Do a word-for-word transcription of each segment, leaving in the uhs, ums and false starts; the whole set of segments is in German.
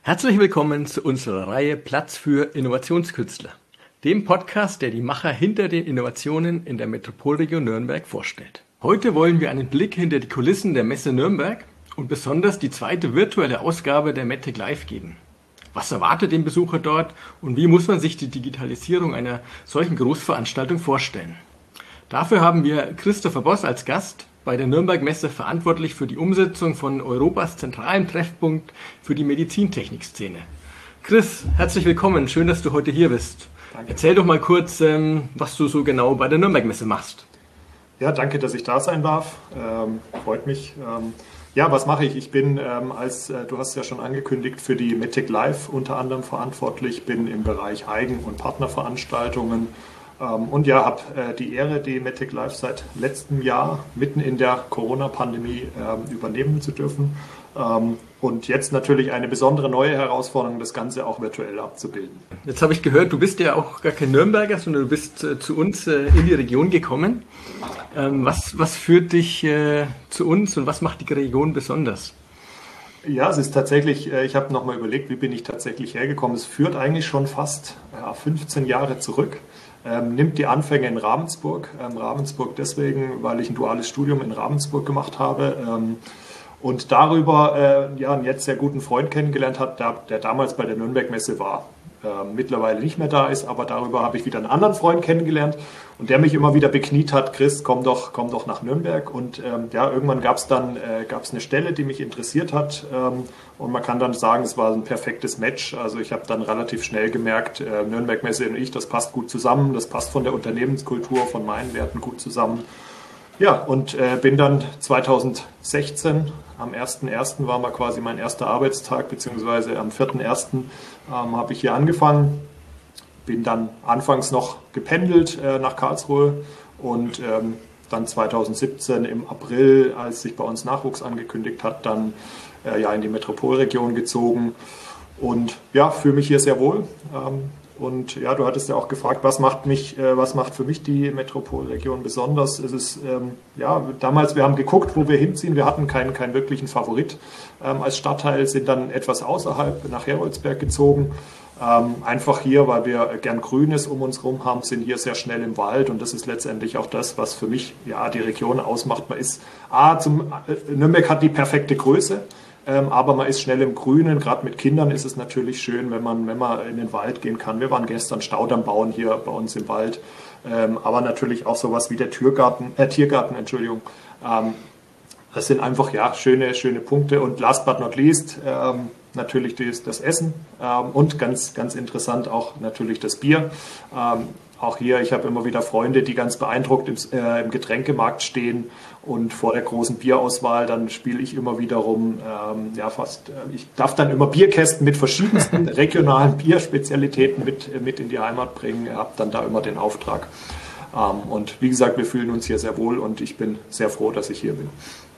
Herzlich willkommen zu unserer Reihe Platz für Innovationskünstler, dem Podcast, der die Macher hinter den Innovationen in der Metropolregion Nürnberg vorstellt. Heute wollen wir einen Blick hinter die Kulissen der Messe Nürnberg und besonders die zweite virtuelle Ausgabe der METTEC Live geben. Was erwartet den Besucher dort und wie muss man sich die Digitalisierung einer solchen Großveranstaltung vorstellen? Dafür haben wir Christopher Boss als Gast, bei der Nürnberg-Messe verantwortlich für die Umsetzung von Europas zentralem Treffpunkt für die Medizintechnik-Szene. Chris, herzlich willkommen, schön, dass du heute hier bist. Danke. Erzähl doch mal kurz, was du so genau bei der Nürnberg-Messe machst. Ja, danke, dass ich da sein darf. Ähm, freut mich. Ähm, ja, was mache ich? Ich bin, ähm, als äh, du hast ja schon angekündigt, für die METTEC Live unter anderem verantwortlich, bin im Bereich Eigen- und Partnerveranstaltungen. Und ja, habe äh, die Ehre, die METTEC Live seit letztem Jahr mitten in der Corona-Pandemie äh, übernehmen zu dürfen. Ähm, und jetzt natürlich eine besondere neue Herausforderung, das Ganze auch virtuell abzubilden. Jetzt habe ich gehört, du bist ja auch gar kein Nürnberger, sondern du bist äh, zu uns äh, in die Region gekommen. Ähm, was, was führt dich äh, zu uns und was macht die Region besonders? Ja, es ist tatsächlich, ich habe nochmal überlegt, wie bin ich tatsächlich hergekommen. Es führt eigentlich schon fast ja, fünfzehn Jahre zurück. Ähm, nimmt die Anfänge in Ravensburg. Ähm, Ravensburg deswegen, weil ich ein duales Studium in Ravensburg gemacht habe ähm, und darüber äh, ja, einen jetzt sehr guten Freund kennengelernt habe, der, der damals bei der Nürnberg-Messe war. Ähm, mittlerweile nicht mehr da ist, aber darüber habe ich wieder einen anderen Freund kennengelernt und der mich immer wieder bekniet hat, Chris, komm doch, komm doch nach Nürnberg. Und ähm, ja, irgendwann gab es dann äh, gab's eine Stelle, die mich interessiert hat ähm, und man kann dann sagen, es war ein perfektes Match. Also ich habe dann relativ schnell gemerkt, äh, Nürnberg-Messe und ich, das passt gut zusammen, das passt von der Unternehmenskultur, von meinen Werten gut zusammen. Ja, und äh, bin dann zweitausendsechzehn, am ersten ersten war mal quasi mein erster Arbeitstag, beziehungsweise am vierten ersten ähm, habe ich hier angefangen. Bin dann anfangs noch gependelt äh, nach Karlsruhe und ähm, dann zweitausendsiebzehn im April, als sich bei uns Nachwuchs angekündigt hat, dann äh, ja in die Metropolregion gezogen und ja, fühle mich hier sehr wohl. Ähm, Und ja, du hattest ja auch gefragt, was macht mich, äh, was macht für mich die Metropolregion besonders? Es ist, ähm, ja, damals, wir haben geguckt, wo wir hinziehen. Wir hatten keinen, keinen wirklichen Favorit ähm, als Stadtteil, sind dann etwas außerhalb nach Heroldsberg gezogen. Ähm, einfach hier, weil wir gern Grünes um uns herum haben, sind hier sehr schnell im Wald und das ist letztendlich auch das, was für mich ja die Region ausmacht. Man ist, A, zum, äh, Nürnberg hat die perfekte Größe. Ähm, aber man ist schnell im Grünen, gerade mit Kindern ist es natürlich schön, wenn man, wenn man in den Wald gehen kann. Wir waren gestern Staudamm bauen hier bei uns im Wald, ähm, aber natürlich auch sowas wie der Türgarten, äh, Tiergarten, Entschuldigung. Ähm, das sind einfach ja schöne, schöne Punkte und last but not least ähm, natürlich das, das Essen ähm, und ganz, ganz interessant auch natürlich das Bier. Ähm, Auch hier, ich habe immer wieder Freunde, die ganz beeindruckt im, äh, im Getränkemarkt stehen und vor der großen Bierauswahl, dann spiele ich immer wieder rum, ähm, ja fast, äh, ich darf dann immer Bierkästen mit verschiedensten regionalen Bierspezialitäten mit, äh, mit in die Heimat bringen, habe dann da immer den Auftrag. Ähm, und wie gesagt, wir fühlen uns hier sehr wohl und ich bin sehr froh, dass ich hier bin.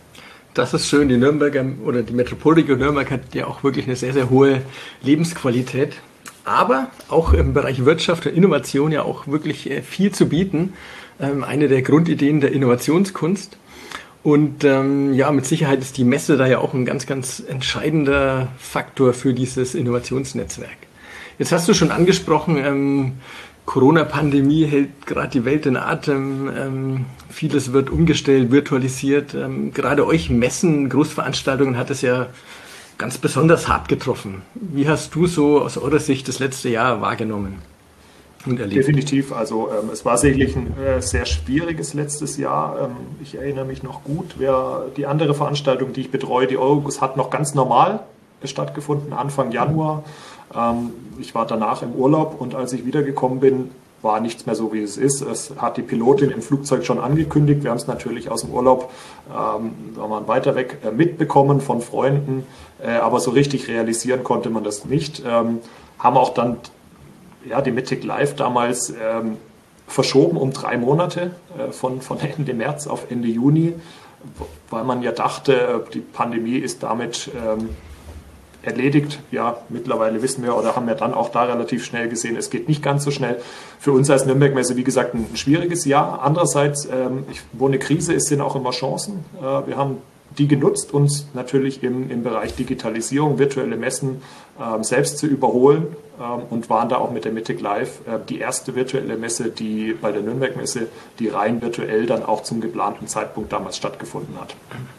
Das ist schön, die Nürnberger oder die Metropolregion Nürnberg hat ja auch wirklich eine sehr, sehr hohe Lebensqualität. Aber auch im Bereich Wirtschaft und Innovation ja auch wirklich viel zu bieten. Ähm, eine der Grundideen der Innovationskunst. Und ähm, ja, mit Sicherheit ist die Messe da ja auch ein ganz, ganz entscheidender Faktor für dieses Innovationsnetzwerk. Jetzt hast du schon angesprochen, ähm, Corona-Pandemie hält gerade die Welt in Atem. Ähm, vieles wird umgestellt, virtualisiert. Ähm, gerade euch Messen, Großveranstaltungen hat es ja ganz besonders hart getroffen. Wie hast du so aus eurer Sicht das letzte Jahr wahrgenommen und erlebt? Definitiv. Also ähm, es war sicherlich ein äh, sehr schwieriges letztes Jahr. Ähm, ich erinnere mich noch gut, wer die andere Veranstaltung, die ich betreue, die Eurobus, hat noch ganz normal stattgefunden, Anfang Januar. Ähm, ich war danach im Urlaub und als ich wiedergekommen bin, war nichts mehr so, wie es ist. Es hat die Pilotin im Flugzeug schon angekündigt. Wir haben es natürlich aus dem Urlaub, ähm, da waren weiter weg, äh, mitbekommen von Freunden, äh, aber so richtig realisieren konnte man das nicht. Ähm, haben auch dann ja, die METTEC Live damals ähm, verschoben um drei Monate, äh, von, von Ende März auf Ende Juni, weil man ja dachte, die Pandemie ist damit ähm, erledigt. Ja, mittlerweile wissen wir oder haben wir dann auch da relativ schnell gesehen, es geht nicht ganz so schnell. Für uns als Nürnberg-Messe, wie gesagt, ein schwieriges Jahr. Andererseits, ähm, ich, wo eine Krise ist, sind auch immer Chancen. Äh, wir haben die genutzt, uns natürlich im, im Bereich Digitalisierung, virtuelle Messen ähm, selbst zu überholen ähm, und waren da auch mit der Mittec Live äh, die erste virtuelle Messe, die bei der Nürnberg-Messe, die rein virtuell dann auch zum geplanten Zeitpunkt damals stattgefunden hat.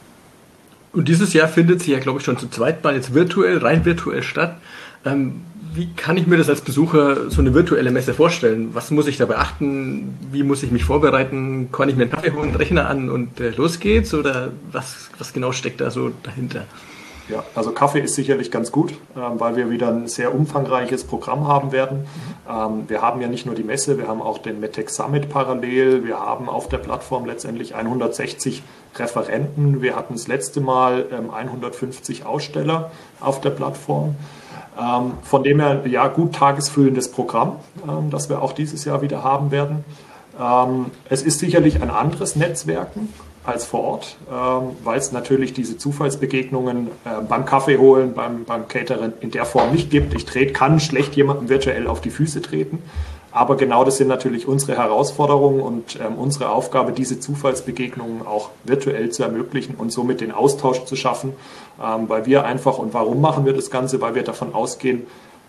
Und dieses Jahr findet sie ja, glaube ich, schon zu zweit mal jetzt virtuell, rein virtuell statt. Ähm, wie kann ich mir das als Besucher so eine virtuelle Messe vorstellen? Was muss ich da beachten? Wie muss ich mich vorbereiten? Kann ich mir einen Kaffee holen, einen Rechner an und äh, los geht's? Oder was, was genau steckt da so dahinter? Ja, also Kaffee ist sicherlich ganz gut, ähm, weil wir wieder ein sehr umfangreiches Programm haben werden. Mhm. Ähm, wir haben ja nicht nur die Messe, wir haben auch den Medtech Summit parallel. Wir haben auf der Plattform letztendlich hundertsechzig Referenten. Wir hatten das letzte Mal ähm, hundertfünfzig Aussteller auf der Plattform. Ähm, von dem her, ja, gut tagesfüllendes Programm, ähm, das wir auch dieses Jahr wieder haben werden. Ähm, es ist sicherlich ein anderes Netzwerken als vor Ort, ähm, weil es natürlich diese Zufallsbegegnungen äh, beim Kaffee holen, beim, beim Catering in der Form nicht gibt. Ich trete, kann schlecht jemandem virtuell auf die Füße treten. Aber genau das sind natürlich unsere Herausforderungen und ähm, unsere Aufgabe, diese Zufallsbegegnungen auch virtuell zu ermöglichen und somit den Austausch zu schaffen, ähm, weil wir einfach, und warum machen wir das Ganze? Weil wir davon ausgehen,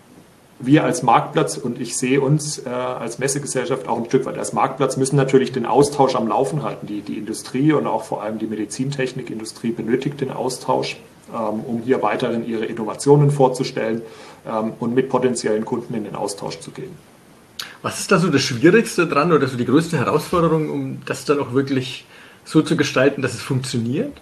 wir als Marktplatz, und ich sehe uns äh, als Messegesellschaft auch ein Stück weit als Marktplatz, müssen natürlich den Austausch am Laufen halten. Die, die Industrie und auch vor allem die Medizintechnikindustrie benötigt den Austausch, ähm, um hier weiterhin ihre Innovationen vorzustellen ähm, und mit potenziellen Kunden in den Austausch zu gehen. Was ist da so das Schwierigste dran oder so die größte Herausforderung, um das dann auch wirklich so zu gestalten, dass es funktioniert?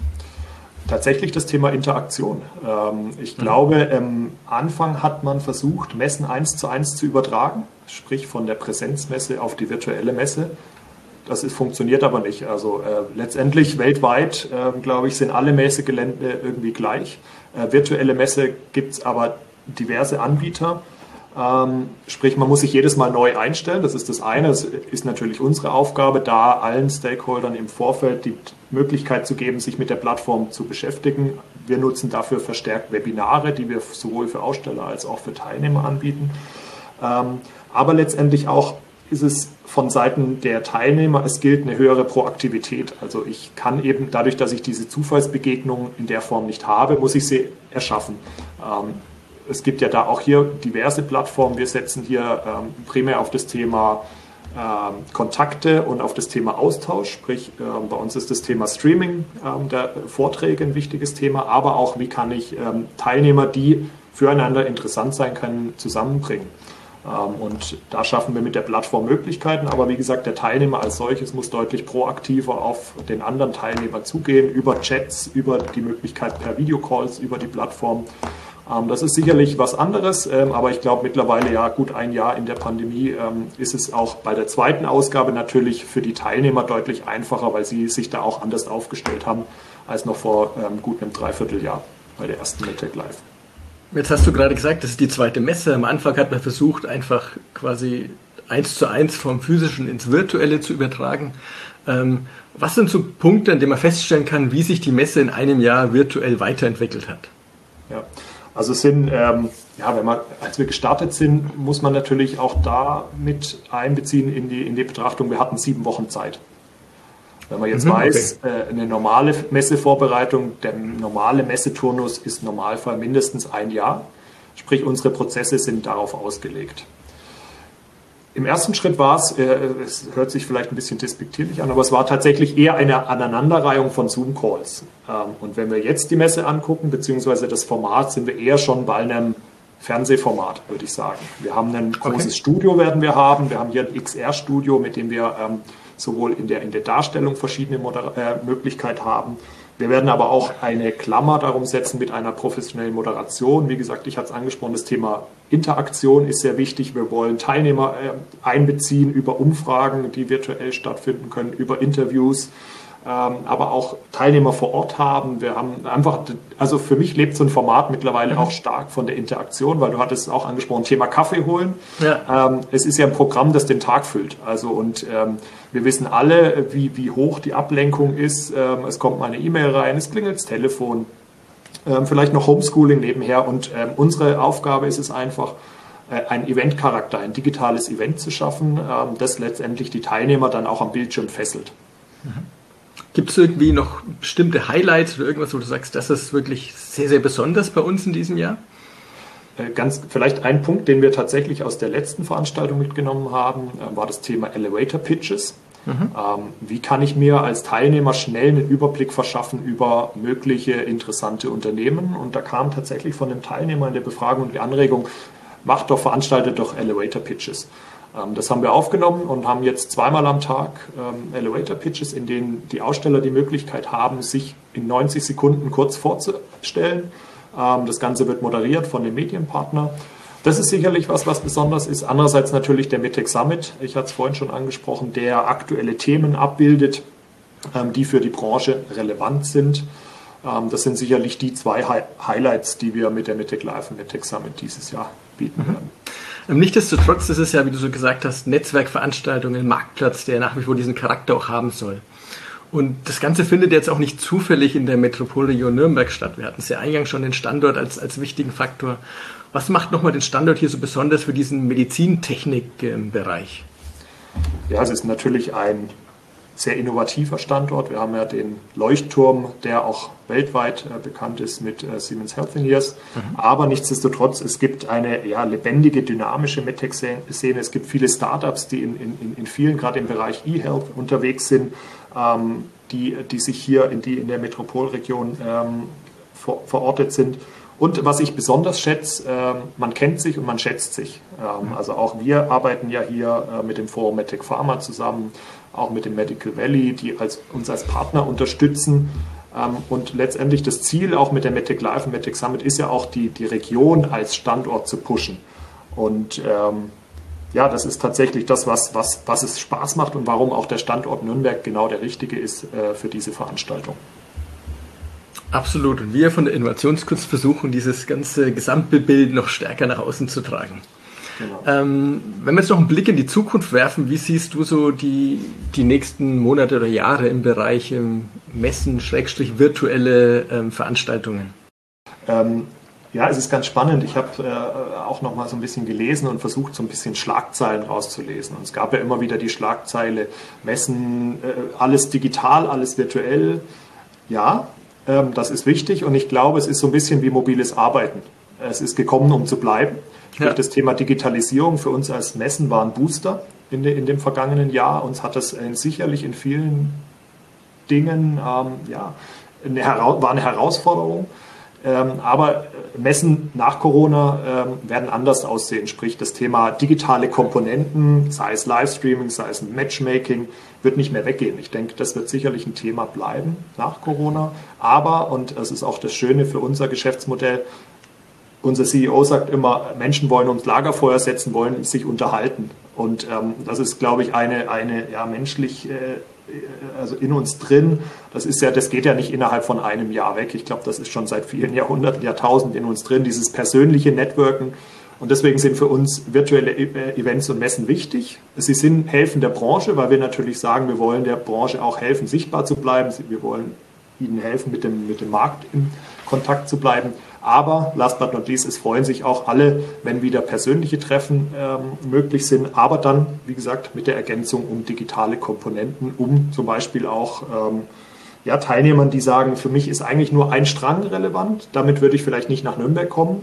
Tatsächlich das Thema Interaktion. Ich glaube, am Anfang hat man versucht, Messen eins zu eins zu übertragen, sprich von der Präsenzmesse auf die virtuelle Messe. Das ist, funktioniert aber nicht. Also äh, letztendlich weltweit, äh, glaube ich, sind alle Messegelände irgendwie gleich. Äh, virtuelle Messe gibt es aber diverse Anbieter. Ähm, sprich, man muss sich jedes Mal neu einstellen. Das ist das eine. Das ist natürlich unsere Aufgabe, da allen Stakeholdern im Vorfeld die Möglichkeit zu geben, sich mit der Plattform zu beschäftigen. Wir nutzen dafür verstärkt Webinare, die wir sowohl für Aussteller als auch für Teilnehmer anbieten. Ähm, aber letztendlich auch ist es von Seiten der Teilnehmer, es gilt eine höhere Proaktivität. Also ich kann eben dadurch, dass ich diese Zufallsbegegnungen in der Form nicht habe, muss ich sie erschaffen. Ähm, Es gibt ja da auch hier diverse Plattformen. Wir setzen hier ähm, primär auf das Thema ähm, Kontakte und auf das Thema Austausch. Sprich, ähm, bei uns ist das Thema Streaming ähm, der Vorträge ein wichtiges Thema, aber auch, wie kann ich ähm, Teilnehmer, die füreinander interessant sein können, zusammenbringen. Ähm, und da schaffen wir mit der Plattform Möglichkeiten. Aber wie gesagt, der Teilnehmer als solches muss deutlich proaktiver auf den anderen Teilnehmer zugehen, über Chats, über die Möglichkeit per Videocalls, über die Plattform. Das ist sicherlich was anderes, aber ich glaube mittlerweile, ja gut ein Jahr in der Pandemie, ist es auch bei der zweiten Ausgabe natürlich für die Teilnehmer deutlich einfacher, weil sie sich da auch anders aufgestellt haben als noch vor gut einem Dreivierteljahr bei der ersten Medtech Live. Jetzt hast du gerade gesagt, das ist die zweite Messe. Am Anfang hat man versucht, einfach quasi eins zu eins vom Physischen ins Virtuelle zu übertragen. Was sind so Punkte, an denen man feststellen kann, wie sich die Messe in einem Jahr virtuell weiterentwickelt hat? Ja. Also es sind, ähm, ja, wenn man, als wir gestartet sind, muss man natürlich auch da mit einbeziehen in die, in die Betrachtung, wir hatten sieben Wochen Zeit. Wenn man jetzt mhm, weiß, okay. äh, eine normale Messevorbereitung, der normale Messeturnus ist im Normalfall mindestens ein Jahr. Sprich, unsere Prozesse sind darauf ausgelegt. Im ersten Schritt war es, äh, es hört sich vielleicht ein bisschen despektierlich an, aber es war tatsächlich eher eine Aneinanderreihung von Zoom-Calls. Ähm, und wenn wir jetzt die Messe angucken, beziehungsweise das Format, sind wir eher schon bei einem Fernsehformat, würde ich sagen. Wir haben ein großes okay. Studio, werden wir haben. Wir haben hier ein X R-Studio, mit dem wir ähm, sowohl in der, in der Darstellung verschiedene Moder- äh, Möglichkeiten haben. Wir werden aber auch eine Klammer darum setzen mit einer professionellen Moderation. Wie gesagt, ich hatte es angesprochen, das Thema Interaktion ist sehr wichtig. Wir wollen Teilnehmer einbeziehen über Umfragen, die virtuell stattfinden können, über Interviews, aber auch Teilnehmer vor Ort haben. Wir haben einfach, also für mich lebt so ein Format mittlerweile auch stark von der Interaktion, weil du hattest es auch angesprochen, Thema Kaffee holen. Ja. Es ist ja ein Programm, das den Tag füllt. Also und wir wissen alle, wie, wie hoch die Ablenkung ist. Es kommt mal eine E-Mail rein, es klingelt das Telefon, vielleicht noch Homeschooling nebenher. Und unsere Aufgabe ist es einfach, einen Eventcharakter, ein digitales Event zu schaffen, das letztendlich die Teilnehmer dann auch am Bildschirm fesselt. Gibt es irgendwie noch bestimmte Highlights oder irgendwas, wo du sagst, das ist wirklich sehr, sehr besonders bei uns in diesem Jahr? Ganz vielleicht ein Punkt, den wir tatsächlich aus der letzten Veranstaltung mitgenommen haben, war das Thema Elevator Pitches. Mhm. Ähm, wie kann ich mir als Teilnehmer schnell einen Überblick verschaffen über mögliche interessante Unternehmen? Und da kam tatsächlich von einem Teilnehmer in der Befragung die Anregung, macht doch, veranstaltet doch Elevator Pitches. Ähm, das haben wir aufgenommen und haben jetzt zweimal am Tag ähm, Elevator Pitches, in denen die Aussteller die Möglichkeit haben, sich in neunzig Sekunden kurz vorzustellen. Das Ganze wird moderiert von dem Medienpartner. Das ist sicherlich was, was besonders ist. Andererseits natürlich der MedTech Summit, ich hatte es vorhin schon angesprochen, der aktuelle Themen abbildet, die für die Branche relevant sind. Das sind sicherlich die zwei Highlights, die wir mit der MedTech Live und MedTech Summit dieses Jahr bieten werden. Mhm. Nichtsdestotrotz ist es ja, wie du so gesagt hast, Netzwerkveranstaltungen, ein Marktplatz, der nach wie vor diesen Charakter auch haben soll. Und das Ganze findet jetzt auch nicht zufällig in der Metropolregion Nürnberg statt. Wir hatten es ja eingangs schon den Standort als, als wichtigen Faktor. Was macht nochmal den Standort hier so besonders für diesen Medizintechnik-Bereich? Ja, es ist natürlich ein sehr innovativer Standort. Wir haben ja den Leuchtturm, der auch weltweit äh, bekannt ist mit äh, Siemens Healthineers. Mhm. Aber nichtsdestotrotz, es gibt eine ja, lebendige, dynamische MedTech-Szene. Es gibt viele Startups, die in, in, in vielen, gerade im Bereich E-Health unterwegs sind, ähm, die, die sich hier in, die, in der Metropolregion ähm, ver, verortet sind. Und was ich besonders schätze, äh, man kennt sich und man schätzt sich. Ähm, also auch wir arbeiten ja hier äh, mit dem Forum MedTech Pharma zusammen, auch mit dem Medical Valley, die als, uns als Partner unterstützen. Ähm, und letztendlich das Ziel auch mit der MedTech Live und MedTech Summit ist ja auch, die, die Region als Standort zu pushen. Und ähm, ja, das ist tatsächlich das, was, was, was es Spaß macht und warum auch der Standort Nürnberg genau der richtige ist äh, für diese Veranstaltung. Absolut. Und wir von der Innovationskunst versuchen, dieses ganze Gesamtbild noch stärker nach außen zu tragen. Genau. Ähm, wenn wir jetzt noch einen Blick in die Zukunft werfen, wie siehst du so die, die nächsten Monate oder Jahre im Bereich ähm, Messen, Schrägstrich virtuelle ähm, Veranstaltungen? Ähm, ja, es ist ganz spannend. Ich habe äh, auch noch mal so ein bisschen gelesen und versucht, so ein bisschen Schlagzeilen rauszulesen. Und es gab ja immer wieder die Schlagzeile, Messen, äh, alles digital, alles virtuell. Ja, ähm, das ist wichtig und ich glaube, es ist so ein bisschen wie mobiles Arbeiten. Es ist gekommen, um zu bleiben. Ja. Das Thema Digitalisierung für uns als Messen war ein Booster in, de, in dem vergangenen Jahr. Uns hat das äh, sicherlich in vielen Dingen ähm, ja, eine, war eine Herausforderung. Ähm, aber Messen nach Corona ähm, werden anders aussehen. Sprich, das Thema digitale Komponenten, sei es Livestreaming, sei es Matchmaking, wird nicht mehr weggehen. Ich denke, das wird sicherlich ein Thema bleiben nach Corona. Aber, und das ist auch das Schöne für unser Geschäftsmodell, unser C E O sagt immer, Menschen wollen ums Lagerfeuer setzen, wollen sich unterhalten. Und ähm, das ist, glaube ich, eine, eine ja, menschlich, äh, also in uns drin. Das ist ja, das geht ja nicht innerhalb von einem Jahr weg. Ich glaube, das ist schon seit vielen Jahrhunderten, Jahrtausenden in uns drin, dieses persönliche Networken. Und deswegen sind für uns virtuelle Events und Messen wichtig. Sie sind helfen der Branche, weil wir natürlich sagen, wir wollen der Branche auch helfen, sichtbar zu bleiben. Wir wollen ihnen helfen, mit dem, mit dem Markt in Kontakt zu bleiben. Aber last but not least, es freuen sich auch alle, wenn wieder persönliche Treffen ähm, möglich sind. Aber dann, wie gesagt, mit der Ergänzung um digitale Komponenten, um zum Beispiel auch ähm, ja, Teilnehmern, die sagen, für mich ist eigentlich nur ein Strang relevant. Damit würde ich vielleicht nicht nach Nürnberg kommen.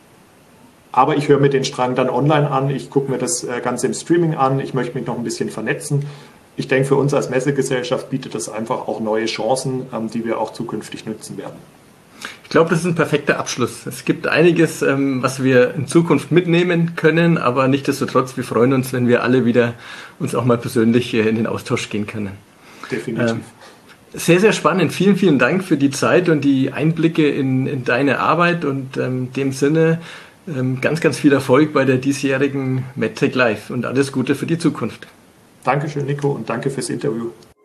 Aber ich höre mir den Strang dann online an. Ich gucke mir das Ganze im Streaming an. Ich möchte mich noch ein bisschen vernetzen. Ich denke, für uns als Messegesellschaft bietet das einfach auch neue Chancen, ähm, die wir auch zukünftig nutzen werden. Ich glaube, das ist ein perfekter Abschluss. Es gibt einiges, ähm, was wir in Zukunft mitnehmen können, aber nichtsdestotrotz, wir freuen uns, wenn wir alle wieder uns auch mal persönlich äh, in den Austausch gehen können. Definitiv. Ähm, sehr, sehr spannend. Vielen, vielen Dank für die Zeit und die Einblicke in, in deine Arbeit und ähm, in dem Sinne ähm, ganz, ganz viel Erfolg bei der diesjährigen MedTech Live und alles Gute für die Zukunft. Dankeschön, Nico, und danke fürs Interview.